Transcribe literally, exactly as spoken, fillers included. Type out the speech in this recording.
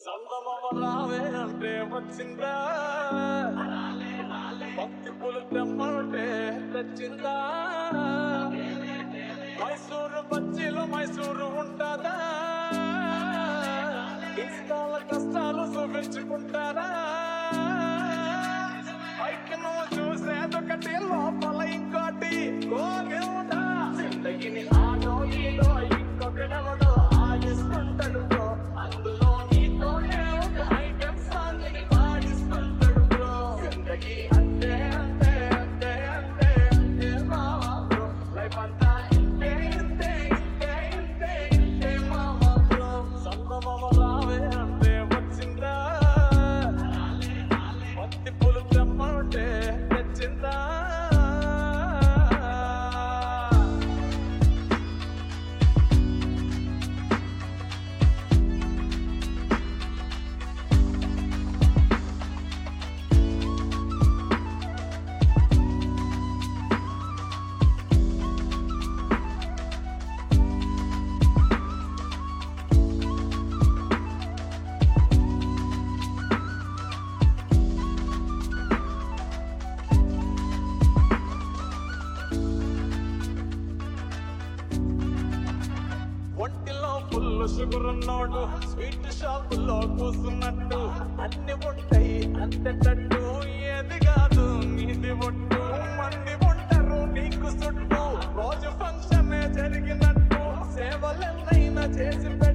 సందమరావే అంటే వచ్చిందా భక్తి పులు తెమ్మంటే తెచ్చిందా మైసూరు బజ్జీలు మైసూరు ఉంటుందా ఇష్టాల కష్టాలు చూపించుకుంటారా పైకి నువ్వు చూసేదొకటి లోపల ఇంకోటి గోవిందా జిందగిని ఆడో ఈడో ఇంకొకడెవడో ఆడిస్తుంటాడు బ్రో అందులో నీతోనే ఒక ఐటమ్ సాంగ్ ని పాడిస్తుంటాడు బ్రో జిందగీ అంతే అంతే అంతే అంతే అంతే మావా బ్రో లైఫ్ అంతా ఇంతే ఇంతే ఇంతే ఇంతే ఇంతే మావా బ్రో సంగమమ రావే అంటే వచ్చిందా భక్తి పులు తెమ్మంటే తెచ్చిందా ఒంటిలో ఫుల్ షుగర్ ఉన్నోడు స్వీట్ షాపులో కూసున్నట్టు అన్ని ఉంటాయి అంతేటట్టు ఏది కాదు నీది ఒట్టు మంది ఉంటారు నీకు చుట్టూ రోజు ఫంక్షన్ జరిగినట్టు సేవలెన్నైనా చేసి